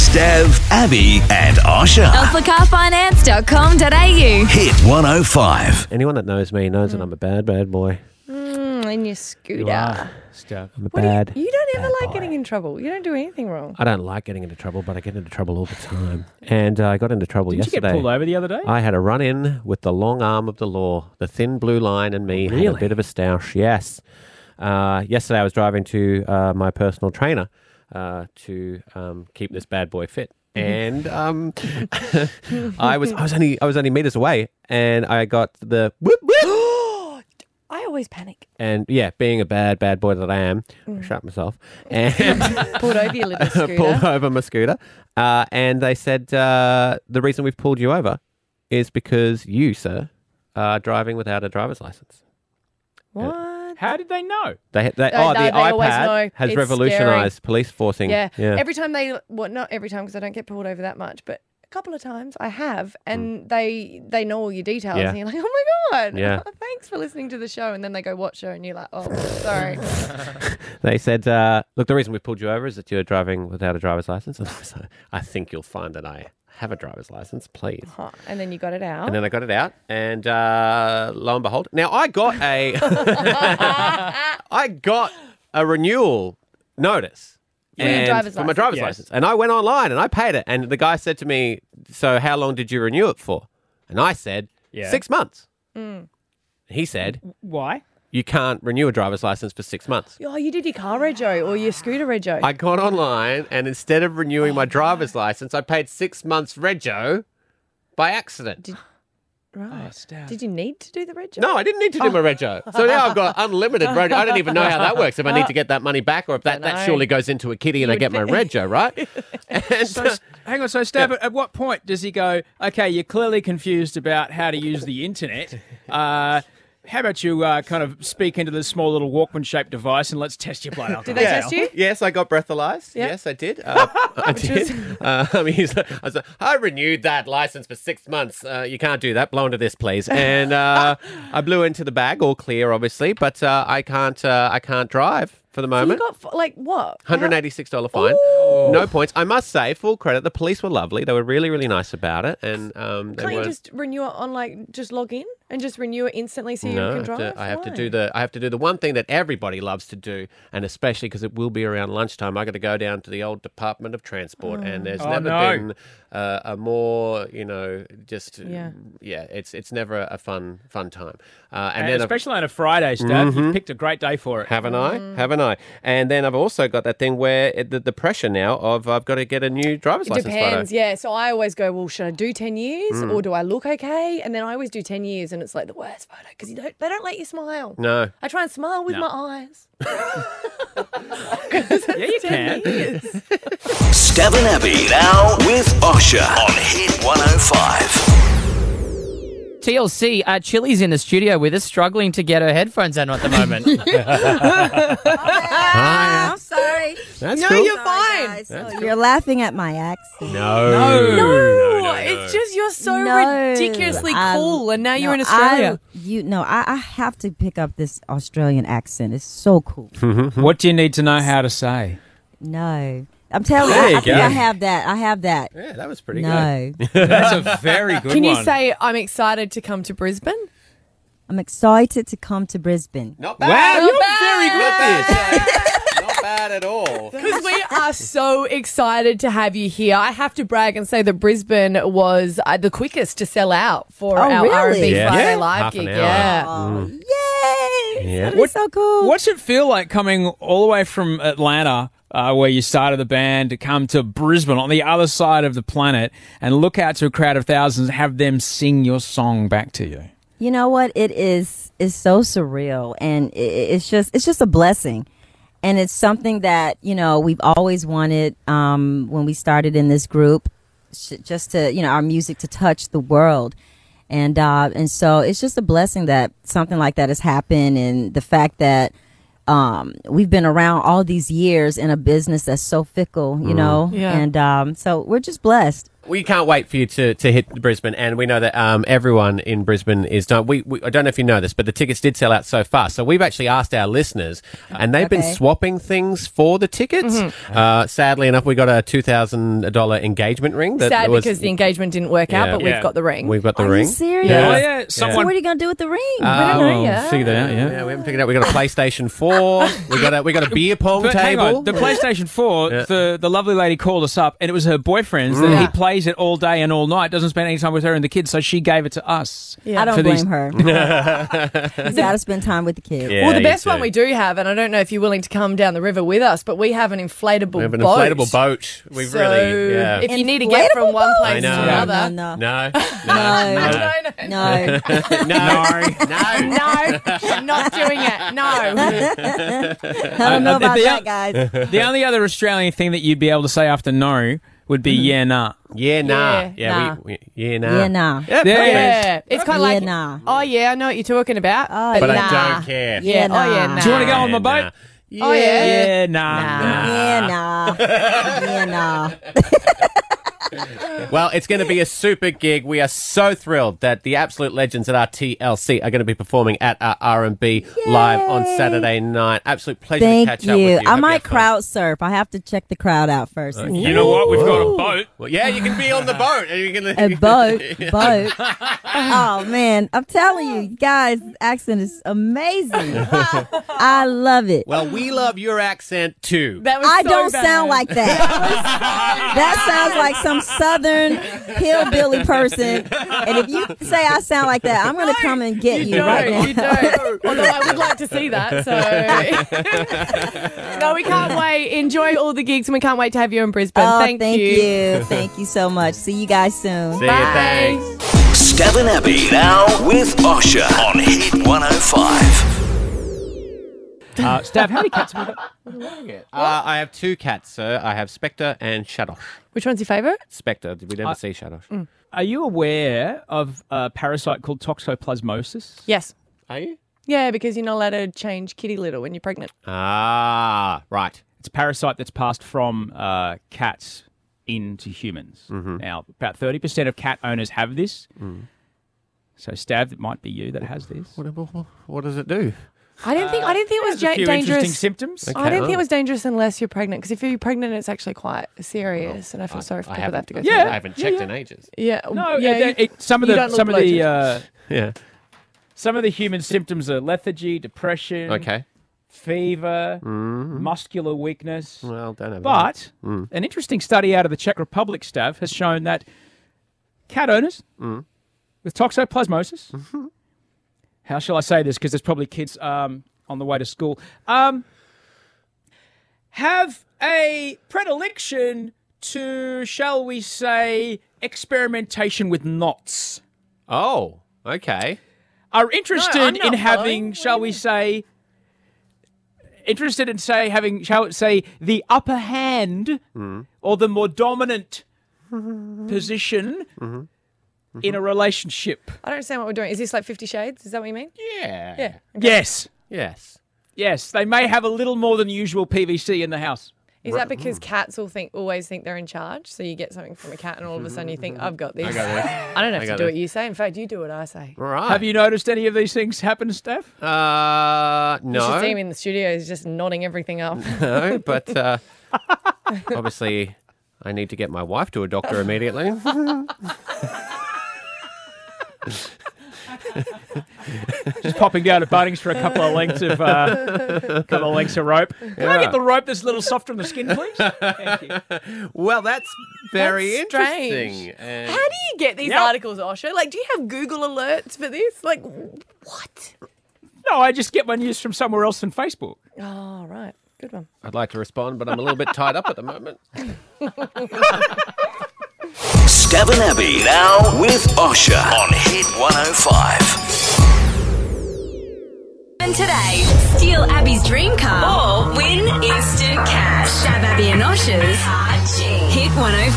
Stav, Abby and Osha. alphacarfinance.com.au. Hit 105. Anyone that knows me knows that I'm a bad boy. In your scooter. Stuff. I'm a bad. You don't ever like boy. getting in trouble. You don't do anything wrong. I don't like getting into trouble, but I get into trouble all the time. And I got into trouble Didn't you yesterday. get pulled over the other day? I had a run-in with the long arm of the law. The thin blue line and me had a Really? bit of a stoush, yes. Yesterday I was driving to my personal trainer to keep this bad boy fit. And I was only meters away, and I got the whoop whoop. I always panic. And yeah, being a bad boy that I am, I shot myself and Pulled over your little scooter. pulled over my scooter. And they said the reason we've pulled you over is because you, sir, are driving without a driver's license. What? How did they know? The no, they always iPad know. has It's revolutionized police forcing. Yeah. Every time not every time because I don't get pulled over that much, but a couple of times I have, and they know all your details, Yeah. and you're like, oh my God, Yeah. thanks for listening to the show, and then they go watch her, and you're like, oh, sorry. They said, look, the reason we pulled you over is that you're driving without a driver's license. And so I think you'll find that I have a driver's license, please. Huh. And then you got it out. And then I got it out, and lo and behold, now I got a renewal notice For your driver's for my license. driver's Yes. license, and I went online and I paid it, and the guy said to me, "So how long did you renew it for?" And I said, Yeah. 6 months. Mm. He said, Why? "You can't renew a driver's license for 6 months." Oh, you did your car rego or your scooter rego. I got online, and instead of renewing my driver's license, I paid 6 months rego by accident. Right. Stav. Did you need to do the rego? No, I didn't need to do my rego. So now I've got unlimited rego. I don't even know how that works, if I need to get that money back or if that Dunno. surely goes into a kitty and I get my rego, right? And, So, hang on. So, Stav, at what point does he go, okay, you're clearly confused about how to use the internet. How about you kind of speak into this small little Walkman-shaped device and let's test your blood alcohol? Did they test you? Yes, I got breathalyzed. Yeah. Yes, I did. I did. I renewed that license for 6 months. You can't do that. Blow into this, please. And I blew into the bag, all clear, obviously, but I can't drive for the You moment. got what? $186 fine. No points. I must say, full credit, the police were lovely. They were really, really nice about it. And they Can't you weren't. just renew it on just log in and just renew it instantly so you No, can drive? I have to Why? do the one thing that everybody loves to do, and especially because it will be around lunchtime. I got to go down to the old Department of Transport, and there's Oh, never no. been a more just Yeah. It's never a fun time. And And then I've- especially on a Friday, Stav, you've picked a great day for it. haven't I? And then I've also got that thing where the pressure now of I've got to get a new driver's It license depends, photo. yeah. So I always go, well, should I do 10 years or do I look okay? And then I always do 10 years and it's like the worst photo because they don't let you smile. No. I try and smile with No. my eyes. Yeah, you can. Stav and Abby now with Osha on Hit 105. TLC, Chili's in the studio with us, struggling to get her headphones on at the moment. Hi. I'm sorry. That's No, cool. you're fine. Guys. Oh, you're laughing at my accent. No. It's just you're so No. ridiculously I- cool and now you're in no, Australia. I have to pick up this Australian accent. It's so cool. What do you need to know how to say? No. I'm telling There you, you I think go. I have that. I have that. Yeah, that was pretty good. No. That's a very good Can one. you say, I'm excited to come to Brisbane? I'm excited to come to Brisbane. Not Wow, bad. you're very good at this. Not bad at all. Because we are so excited to have you here. I have to brag and say that Brisbane was the quickest to sell out for Oh, our really? R&B Yeah. Friday Yeah. Live Half an gig. hour. Yeah. Oh, yay! Yeah. That is so cool. What's it feel like coming all the way from Atlanta, where you started the band, to come to Brisbane on the other side of the planet and look out to a crowd of thousands and have them sing your song back to you? You know what? It is so surreal, and it's just a blessing, and it's something that we've always wanted when we started in this group, just to our music to touch the world, and so it's just a blessing that something like that has happened, and the fact that we've been around all these years in a business that's so fickle, Yeah. and so we're just blessed. We can't wait for you to hit Brisbane, and we know that everyone in Brisbane is done. We I don't know if you know this, but the tickets did sell out so fast. So we've actually asked our listeners, and they've been swapping things for the tickets. Sadly enough, we got a $2,000 engagement ring. Sad because the engagement didn't work out, but we've got the ring. We've got the Are ring. you serious? Oh, yeah. So what are you going to do with the ring? Figure that out, Yeah, we haven't figured it out. We got a PlayStation 4. we got a beer pong But hang table. on, the PlayStation 4, the lovely lady called us up, and it was her boyfriend's that he plays it all day and all night, doesn't spend any time with her and the kids, so she gave it to us. I don't For blame these- her. You got to spend time with the kids. Yeah, Well, the you best do. one we do have, and I don't know if you're willing to come down the river with us, but we have an inflatable We have an boat. inflatable boat. We've So really, if you need to get from Inflatable one boat? place to I know. another. No. No. No. No, I'm not doing it. No. I don't know about the- that, guys. The only other Australian thing that you'd be able to say after no would be yeah, nah. Yeah, nah. Yeah, Yeah, nah. yeah, nah. Yeah, nah. Yeah, it's kind of like, nah. oh yeah, I know what you're talking about, Oh, But nah. I don't care. Yeah, nah. oh yeah, nah. Do you want to go on my boat? Nah. Oh yeah. Yeah, nah. Yeah, nah. Yeah, nah. Well, it's going to be a super gig. We are so thrilled that the absolute legends at our TLC are going to be performing at our R&B live on Saturday night. Absolute pleasure to Thank catch up with you. you. I Hope might have fun. crowd surf. I have to check the crowd out first. You know what? We've got a boat. Well, yeah, you can be on the boat. And you can A boat. Oh, man. I'm telling you, guys, this accent is amazing. I love it. Well, we love your accent too. That was I so don't bad. sound like that. That sounds like some southern hillbilly person. And if you say I sound like that, I'm going to come and get you right now. You don't. Although I would like to see that. So no, we can't wait. Enjoy all the gigs, and we can't wait to have you in Brisbane. Oh, thank you. Thank you so much. See you guys soon. See you, thanks. Stav and Abby now with Osher on Hit 105. Stav, how many cats have we got? I have two cats, sir. I have Spectre and Shadosh. Which one's your favourite? Spectre. Did we never see Shadosh? Are you aware of a parasite called toxoplasmosis? Yes. Are you? Yeah, because you're not allowed to change kitty litter when you're pregnant. Ah, right. It's a parasite that's passed from cats into humans. Now, about 30% of cat owners have this. So, Stav, it might be you that has this. What does it do? I didn't think it was There's a few interesting dangerous. symptoms. I didn't think it was dangerous unless you're pregnant. Because if you're pregnant, it's actually quite serious, and I feel sorry for people that have to go through Yeah. I haven't checked in ages. Yeah, No, yeah. some of you the don't look some of bloated. the Yeah. some of the human symptoms are lethargy, depression, Okay. fever, muscular weakness. Well, don't have But an interesting study out of the Czech Republic, Stav, has shown that cat owners with toxoplasmosis, how shall I say this? Because there's probably kids on the way to school, have a predilection to, shall we say, experimentation with knots. Oh, okay. Are interested I'm not in having, following. shall we say, interested in having, shall we say, the upper hand or the more dominant position in a relationship. I don't understand what we're doing. Is this like 50 Shades? Is that what you mean? Yeah. Yeah. Yes. Yes. Yes, they may have a little more than usual PVC in the house. Is that because cats always think they're in charge? So you get something from a cat, and all of a sudden you think, "I've got this." I don't have to got do this. what you say. In fact, you do what I say. All right. Have you noticed any of these things happen, Steph? No. You should see him in the studio. He's just nodding everything up. No, but obviously I need to get my wife to a doctor immediately. Just popping down to Bunnings for a couple of lengths of rope. Can I get the rope that's a little softer on the skin, please? Thank you. Well, that's very That's strange. interesting. And How do you get these Yep. articles, Osher? Like, do you have Google alerts for this? Like, what? No, I just get my news from somewhere else than Facebook. Oh, right. Good one. I'd like to respond, but I'm a little bit tied up at the moment. Stav and Abby now with Osher on Hit 105. And today, steal Abby's dream car or win instant cash. Stab Abby and Osher's Hit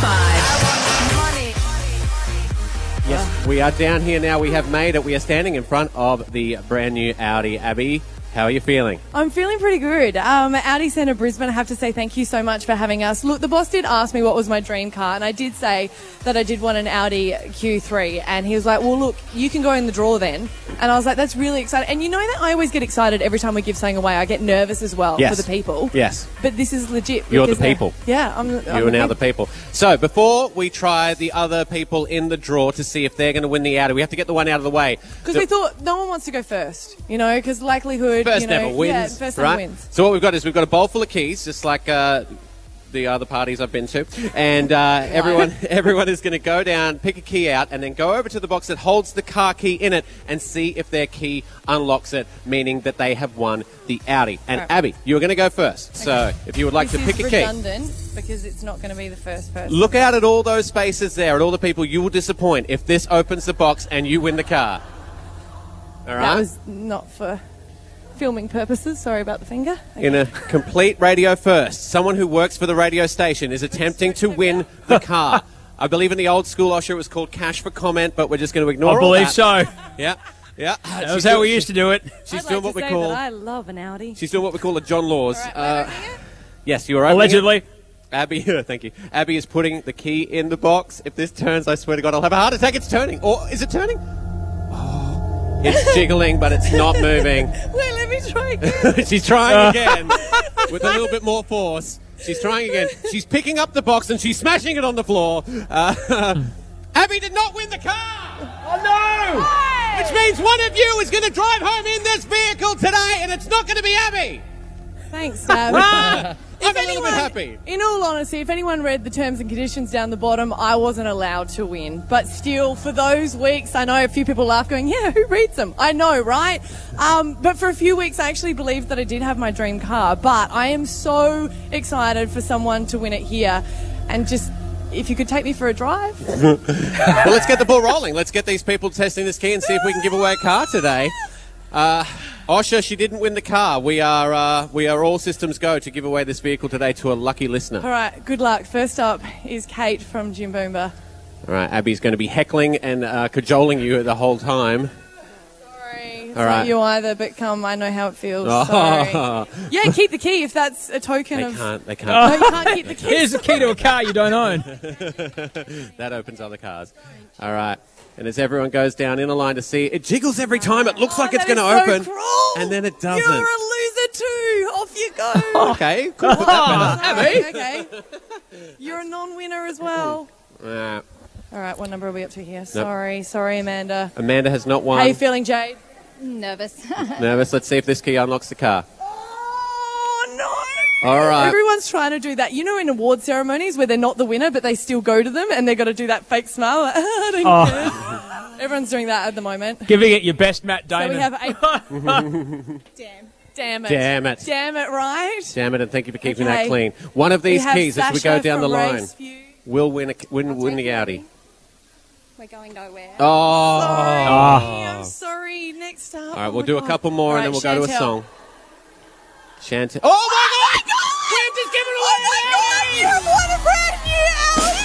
105. Yes, we are down here now. We have made it. We are standing in front of the brand new Audi. Abby, How are you feeling? I'm feeling pretty good. Audi Centre Brisbane, I have to say thank you so much for having us. Look, the boss did ask me what was my dream car, and I did say that I did want an Audi Q3, and he was like, well, look, you can go in the draw then. And I was like, that's really exciting. And you know that I always get excited every time we give something away. I get nervous as well Yes. for the people. Yes. But this is legit. You're the because they're- people. Yeah, I'm You are now the people. So before we try the other people in the draw to see if they're going to win the Audi, we have to get the one out of the way. Because we thought no one wants to go first, you know, because likelihood, First you know, never wins. Yeah, first right? never wins. So what we've got is we've got a bowl full of keys, just like the other parties I've been to, and everyone is going to go down, pick a key out, and then go over to the box that holds the car key in it and see if their key unlocks it, meaning that they have won the Audi. And Right. Abby, you're going to go first. So if you would like This to pick is a key. redundant because it's not going to be the first person. Look out at all those spaces there, at all the people you will disappoint if this opens the box and you win the car. All right? That was not for filming purposes. Sorry about the finger. Okay. In a complete radio first, someone who works for the radio station is attempting to win the car. I believe in the old school, Osher, it was called cash for comment, but we're just going to ignore I all believe that. so. Yeah, yeah. That was how we used to do it. She's I'd doing like what to we say call. that I love an Audi. She's doing what we call a John Laws. All right, am I opening it? Yes, you are opening Allegedly. it. Abby, thank you. Abby is putting the key in the box. If this turns, I swear to God, I'll have a heart attack. It's turning. Or is it turning? Oh, it's jiggling, but it's not moving. Wait, let me try again. She's trying again with a little bit more force. She's trying again. She's picking up the box and she's smashing it on the floor. Abby did not win the car. Oh no! Which means one of you is going to drive home in this vehicle today, and it's not going to be Abby. Thanks, Dad. I'm a little bit happy. In all honesty, if anyone read the terms and conditions down the bottom, I wasn't allowed to win. But still, for those weeks, I know a few people laugh going, yeah, who reads them? I know, right? But for a few weeks, I actually believed that I did have my dream car. But I am so excited for someone to win it here. And just, if you could take me for a drive. Well, let's get the ball rolling. Let's get these people testing this key and see if we can give away a car today. Osher, she didn't win the car. We are all systems go to give away this vehicle today to a lucky listener. All right, good luck. First up is Kate from Jim Boomba. All right, Abby's going to be heckling and cajoling you the whole time. Sorry, it's All not right. you either, but come, I know how it feels. Oh. Sorry. Yeah, keep the key if that's a token They of... can't. They No, can't. you can't keep the key. Here's the key to a car you don't own. That opens other cars. All right. And as everyone goes down in a line to see, it jiggles every time. It looks like it's That going to is so open. cruel. And then it doesn't. You're a loser too. Off you go. Okay, could put that better. Okay. You're a non-winner as well. Uh, All right, what number are we up to here? Sorry, Amanda. Amanda has not won. How you feeling, Jade? Nervous. Nervous. Let's see if this key unlocks the car. Oh, no. All right. Everyone's trying to do that. You know, in award ceremonies where they're not the winner, but they still go to them and they've got to do that fake smile. Like, I don't care. Everyone's doing that at the moment. Giving it your best, Matt So Damon. we have Damn it. Damn it. Damn it, right? Damn it, and thank you for keeping Okay. that clean. One of these we have keys, as we go Sasha down the from line, Raceview. will win the Audi. We're going nowhere. Oh. Sorry, I'm sorry. Next up. All right, we'll do a couple more and then we'll go to a Chantel. song. Chantel. Oh my God! We've just given away an Audi! You have won a brand new Audi!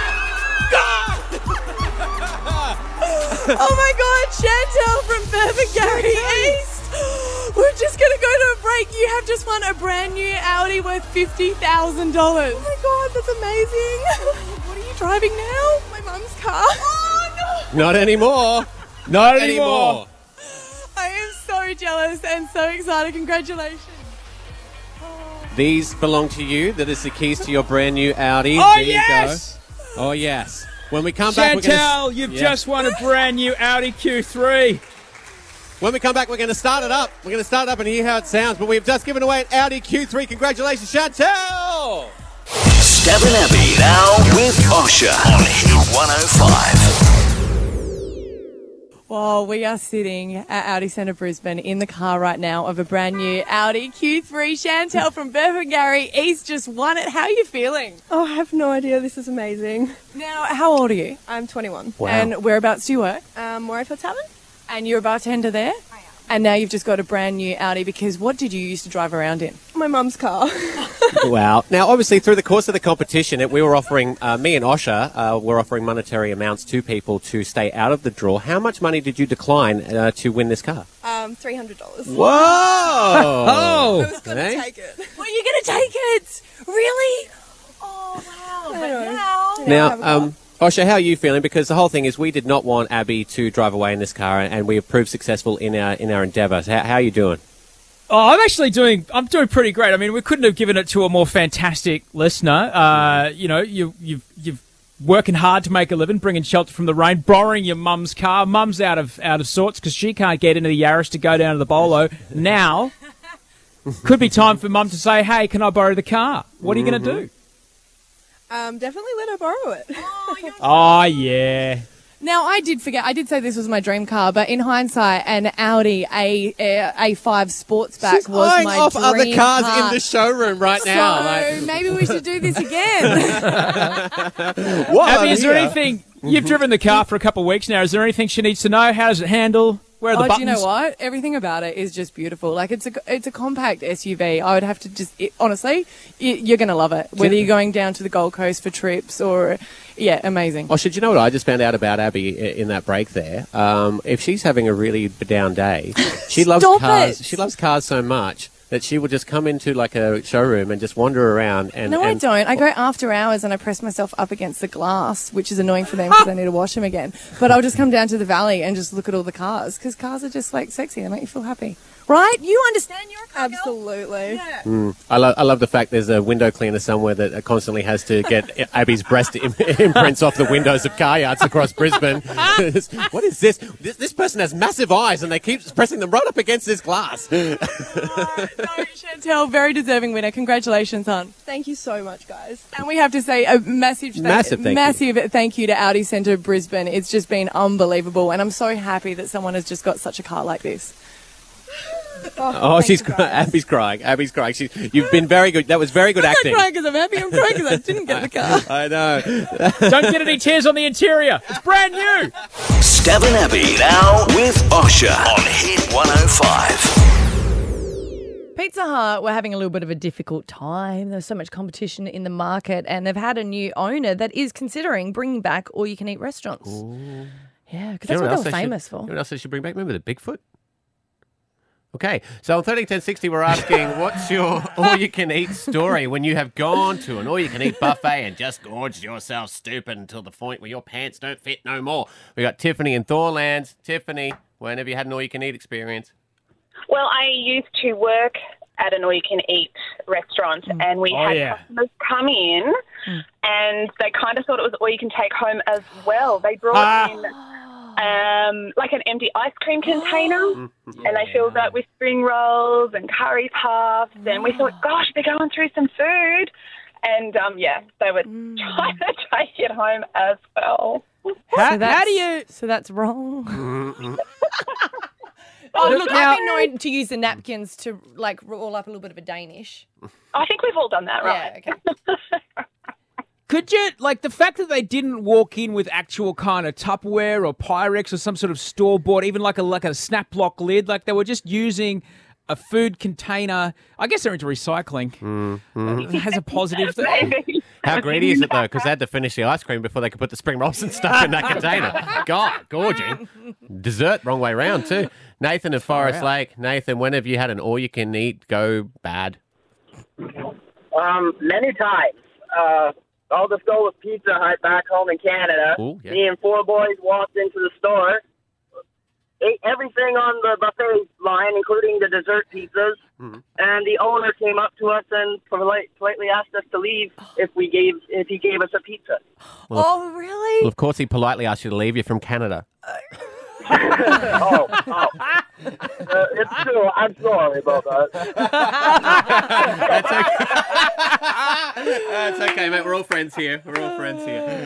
Oh my God, Chantel from Berber Gary East. We're just going to go to a break. You have just won a brand new Audi worth $50,000. Oh my God, that's amazing. What are you driving now? My mum's car. Oh no. Not anymore. Not anymore. I am so jealous and so excited. Congratulations. These belong to you. That is the keys to your brand new Audi. Oh, there yes! you go. Oh, yes. When we come back, we're Chantel, gonna, you've Yeah. just won a brand new Audi Q3. When we come back, we're going to start it up. We're going to start it up and hear how it sounds. But we've just given away an Audi Q3. Congratulations, Chantel! Stab and Abby now with Osher on Hit 105. Well, we are sitting at Audi Centre Brisbane in the car right now of a brand new Audi Q3. Chantel from Berber Gary East just won it. How are you feeling? Oh, I have no idea. This is amazing. Now, how old are you? I'm 21. And whereabouts do you work? Morayfield Tavern? And you're a bartender there? I am. And now you've just got a brand new Audi because what did you used to drive around in? My mum's car. Wow. Now, obviously, through the course of the competition, we were offering, me and Osha, were offering monetary amounts to people to stay out of the draw. How much money did you decline to win this car? $300. Whoa! Oh! I was going to take it. Were you going to take it? Really? Oh, wow. But Now, Osha, how are you feeling? Because the whole thing is we did not want Abby to drive away in this car, and we have proved successful in our endeavour. So how are you doing? Oh, I'm doing pretty great. I mean, we couldn't have given it to a more fantastic listener. You've working hard to make a living, bringing shelter from the rain, borrowing your mum's car. Mum's out of sorts because she can't get into the Yaris to go down to the Bolo. Now, could be time for mum to say, hey, can I borrow the car? What are you going to do? Definitely let her borrow it. Oh, yeah. Now, I did forget. I did say this was my dream car, but in hindsight, an Audi A5 Sportsback She's was eyeing my off dream other cars car. in the showroom right now. So maybe we should do this again. What? Abby, is there anything... You've driven the car for a couple of weeks now. Is there anything she needs to know? How does it handle? Where are the buttons? Do you know what? Everything about it is just beautiful. Like, it's a compact SUV. I would have to honestly, you're going to love it. Whether you're going down to the Gold Coast for trips or, yeah, amazing. Oh, should you know what I just found out about Abby in that break there? If she's having a really down day, she loves cars. She loves cars so much that she will just come into like a showroom and just wander around. No, I don't. I go after hours and I press myself up against the glass, which is annoying for them because I need to wash them again. But I'll just come down to the valley and just look at all the cars because cars are just like sexy. They make you feel happy. Right? You understand you're a car girl? Absolutely. Yeah. I love the fact there's a window cleaner somewhere that constantly has to get Abby's breast imprints off the windows of car yards across Brisbane. What is this? This person has massive eyes and they keep pressing them right up against this glass. No, Chantel, very deserving winner. Congratulations, hon. Thank you so much, guys. And we have to say a massive thank you to Audi Centre Brisbane. It's just been unbelievable. And I'm so happy that someone has just got such a car like this. She's crying. Abby's crying. You've been very good. That was very good acting. I'm not crying because I'm happy. I'm crying because I didn't get the car. I know. Don't get any tears on the interior. It's brand new. Stav and Abby now with Osha on Hit 105. Pizza Hut were having a little bit of a difficult time. There's so much competition in the market, and they've had a new owner that is considering bringing back all-you-can-eat restaurants. Ooh. Yeah, because that's what they were famous for. You know what else they should bring back? Remember the Bigfoot? Okay, so on 131060, we're asking, what's your all-you-can-eat story when you have gone to an all-you-can-eat buffet and just gorged yourself stupid until the point where your pants don't fit no more? We got Tiffany in Thorlands. Tiffany, when have you had an all-you-can-eat experience? Well, I used to work at an all-you-can-eat restaurant, and we had customers come in, and they kind of thought it was all you can take home as well. They brought in like an empty ice cream container, and they filled that with spring rolls and curry puffs, and we thought, gosh, they're going through some food. And, they were trying to take it home as well. So that's wrong. Oh, look, I've been known to use the napkins to, like, roll up a little bit of a Danish. I think we've all done that, right? Yeah, okay. Could you, like, the fact that they didn't walk in with actual kind of Tupperware or Pyrex or some sort of store-bought, even like a snap lock lid, like they were just using a food container. I guess they're into recycling. It has a positive thing. How greedy is it, though? Because they had to finish the ice cream before they could put the spring rolls and stuff in that container. God, gorging. Dessert, wrong way round, too. Nathan of Forest Lake. Nathan, when have you had an all-you-can-eat go bad? Many times. I'll just go with Pizza Hut back home in Canada. Ooh, yeah. Me and four boys walked into the store, ate everything on the buffet line, including the dessert pizzas, and the owner came up to us and politely asked us to leave if he gave us a pizza. Well, really? Well, of course, he politely asked you to leave. You're from Canada. It's true. I'm sorry about that. That's okay, mate. We're all friends here. We're all friends.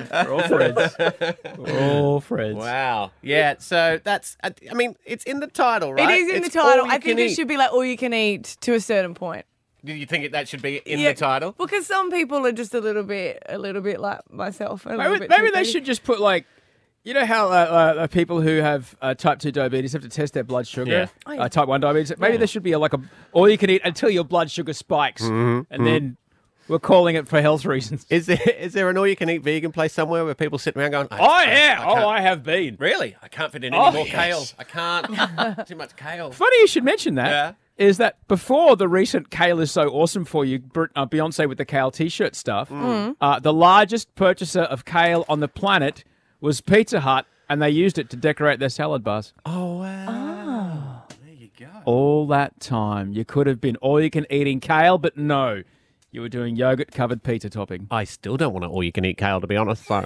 Wow. Yeah, so that's, I mean, it's in the title, right? It is in the title. I think it should be like all you can eat to a certain point. Do you think that should be in the title? Because some people are just a little bit like myself. Maybe they should just put like, you know how people who have type 2 diabetes have to test their blood sugar, type 1 diabetes? Maybe there should be all you can eat until your blood sugar spikes, and then We're calling it for health reasons. Is there an all-you-can-eat vegan place somewhere where people sit around going, I have been. Really? I can't fit in any more yes. kale. I can't. Too much kale. Funny you should mention that. Yeah. Is that before the recent Kale is so awesome for you, Beyonce with the kale T-shirt stuff, the largest purchaser of kale on the planet was Pizza Hut, and they used it to decorate their salad bars. Oh, wow. There you go. All that time, you could have been all-you-can-eating kale, but no. You were doing yogurt-covered pizza topping. I still don't want to all-you-can-eat kale, to be honest. So.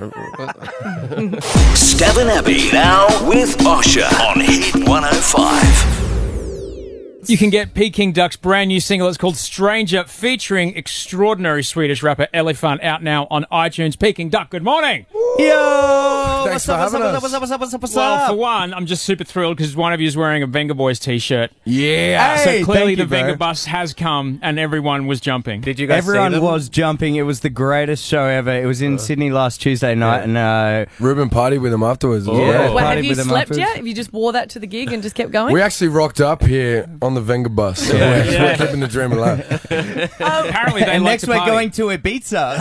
Stav and Abby now with Osher on Hit 105. You can get Peking Duck's brand new single. It's called Stranger, featuring extraordinary Swedish rapper Elephant, out now on iTunes. Peking Duck, good morning. Yo! Thanks for having us. Well, for one, I'm just super thrilled because one of you is wearing a Venga Boys T-shirt. Yeah. So clearly thank you, the Venga bro. bus has come and everyone was jumping. Did you guys see Everyone them? was jumping. It was the greatest show ever. It was in Sydney last Tuesday night, and Ruben partied with them afterwards. yeah, Well, have partied you with them slept afterwards. yet? Have you just wore that to the gig and just kept going? We actually rocked up here on the Venga bus. So we're keeping the dream alive. Apparently they And like next to we're party. going to Ibiza.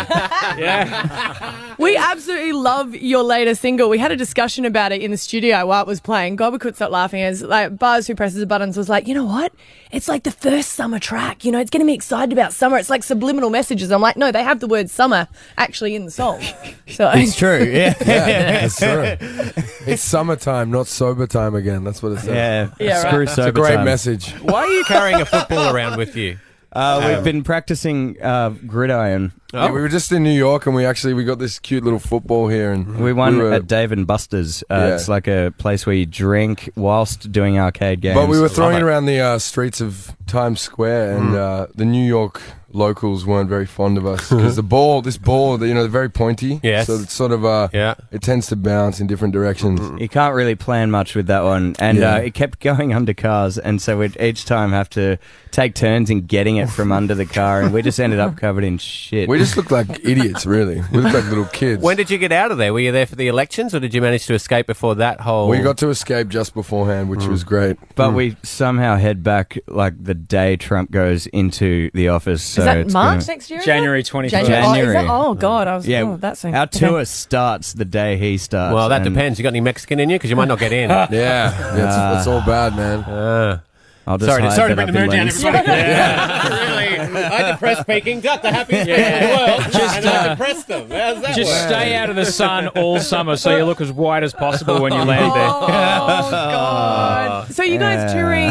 We absolutely love your latest single. We had a discussion about it in the studio while it was playing. God, we couldn't stop laughing. As like Buzz, who presses the buttons, was like, you know what? It's like the first summer track. You know, it's getting me excited about summer. It's like subliminal messages. I'm like, no, they have the word summer actually in the song. So It's true, yeah. That's true. It's summertime, not sober time again. That's what it says. Yeah, right. Screw It's a sober great time. message. Why are you carrying a football around with you? We've been practicing gridiron. Yeah, we were just in New York and we got this cute little football here and We won were- at Dave and Buster's. Yeah. It's like a place where you drink whilst doing arcade games. But we were throwing Love it. around the streets of Times Square, and the New York locals weren't very fond of us because this ball, they're very pointy. Yes. So it's sort of it tends to bounce in different directions. You can't really plan much with that one. And Yeah. it kept going under cars, and so we'd each time have to take turns in getting it from under the car, and we just ended up covered in shit. We just looked like idiots, really. We looked like little kids. When did you get out of there? Were you there for the elections, or did you manage to escape before that whole... We got to escape just beforehand, which was great. But we somehow head back like the day Trump goes into the office. So is that it's March gonna- next year? January 21st. January. Oh, God. I was, Yeah, that sounds... our tour starts the day he starts. Well, that and depends. You got any Mexican in you? Because you might not get in. Yeah, it's all bad, man. I'll just Sorry to hide bring the that mood I've down, been everybody. Really, I depressed Peking Duck, the happiest people in the world, and I depressed them. How's that Just work? stay out of the sun all summer so you look as white as possible when you land there. Oh, God. So you guys touring...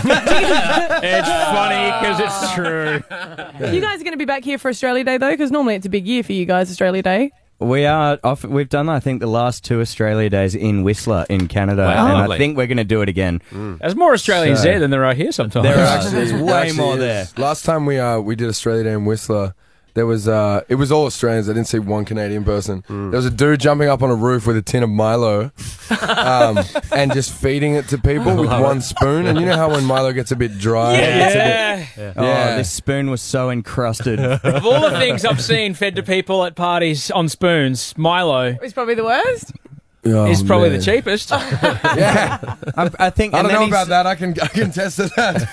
It's funny because it's true. You guys are going to be back here for Australia Day, though? Because normally it's a big year for you guys, Australia Day. We are off. We've done, I think, the last 2 Australia Days in Whistler in Canada, Wow. and Lovely. I think we're going to do it again. There's more Australians there than there are here sometimes. There are Actually, there's it way actually more is. there. Last time we did Australia Day in Whistler, there was it was all Australians. I didn't see one Canadian person. There was a dude jumping up on a roof with a tin of Milo, and just feeding it to people with one spoon. And you know how when Milo gets a bit dry, it's a bit, Oh, this spoon was so encrusted. Of all the things I've seen fed to people at parties on spoons, Milo It's probably the worst. Oh, is probably man. the cheapest. Yeah, I think. I and don't then know he's- about that. I can test to that.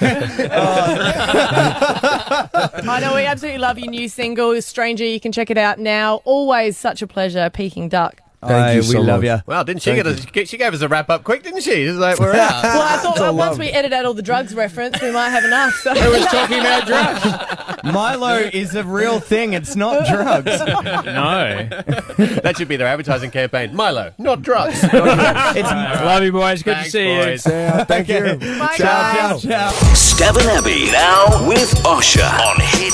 I know, we absolutely love your new single, Stranger. You can check it out now. Always such a pleasure, Peking Duck. Thank you we so love much. you. Well, didn't she she gave us a wrap up quick, didn't she? It's like, we're out. Well, I thought once we edit out all the drugs reference, we might have enough. So. Who was talking about drugs? Milo is a real thing. It's not drugs. No. That should be their advertising campaign. Milo, not drugs. Love you, boys. Good Thanks, to see boys. Yeah, thank you. Bye, Ciao, guys. ciao, ciao. Stav and Abby now with Osher on Hit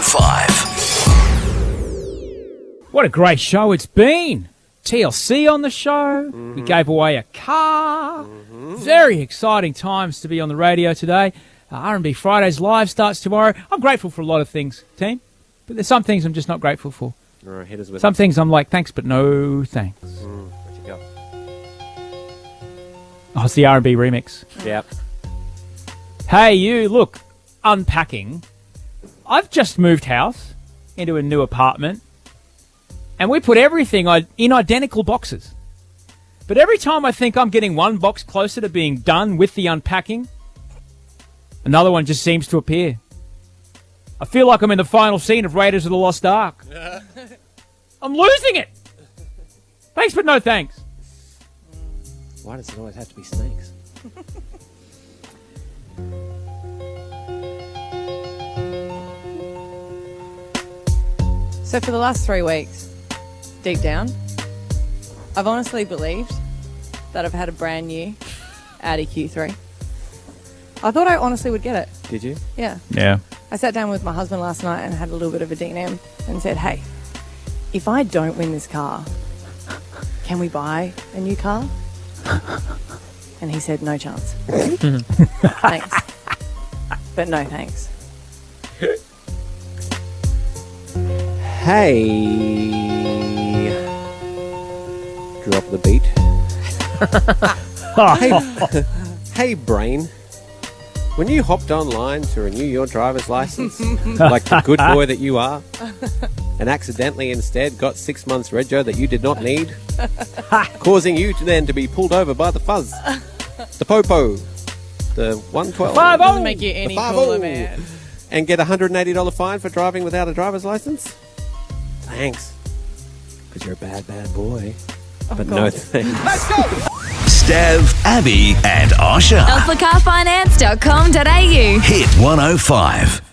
105. What a great show it's been. TLC on the show. We gave away a car. Very exciting times to be on the radio today. R&B Fridays Live starts tomorrow. I'm grateful for a lot of things, team. But there's some things I'm just not grateful for. Hit us with Some things I'm like, thanks, but no thanks. Where'd you go? Oh, it's the R&B remix. Yep. Hey, you, look, unpacking. I've just moved house into a new apartment, and we put everything in identical boxes. But every time I think I'm getting one box closer to being done with the unpacking, another one just seems to appear. I feel like I'm in the final scene of Raiders of the Lost Ark. I'm losing it. Thanks, but no thanks. Why does it always have to be snakes? So for the last 3 weeks, deep down, I've honestly believed that I've had a brand new Audi Q3. I thought I honestly would get it. Did you? Yeah. Yeah. I sat down with my husband last night and had a little bit of a D&M and said, hey, if I don't win this car, can we buy a new car? And he said, no chance. Thanks. But no thanks. Hey. Drop the beat. Hey, brain. When you hopped online to renew your driver's license, like the good boy that you are, and accidentally instead got 6 months rego that you did not need, causing you to then to be pulled over by the fuzz, the popo, the 112, Doesn't make you any cooler, man. and get a $180 fine for driving without a driver's license? Thanks. Because you're a bad, bad boy. But no thanks. Let's go! Stev, Abby, and Osher. alphacarfinance.com.au. Hit 105.